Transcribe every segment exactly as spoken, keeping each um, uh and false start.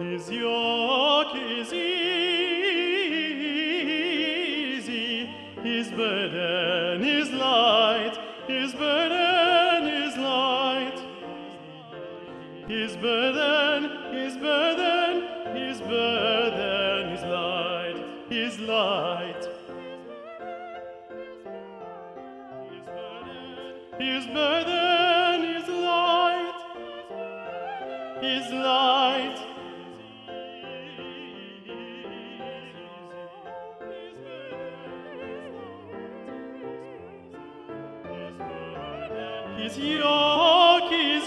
His yoke is easy, His burden is light, His burden is light. His burden, His burden, His burden is light, His light. His burden is light, His light. His yoke is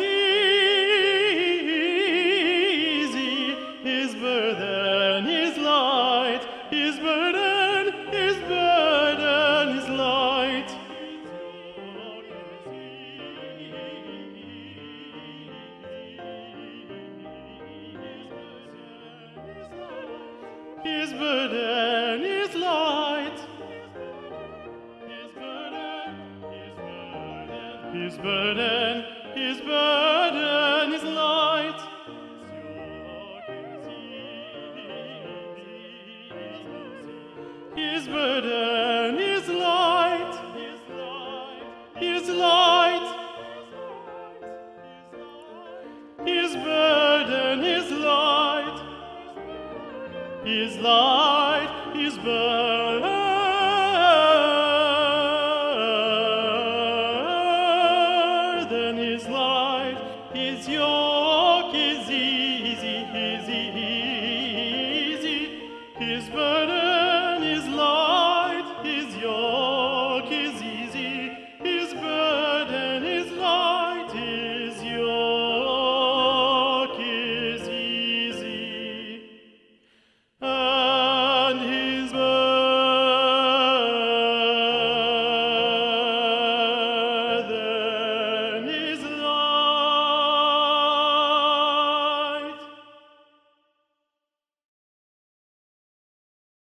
easy, His burden is light, His burden, His burden is light. His burden is light. His burden, His burden is light. His burden is light. His light. His burden is light. His light, His burden.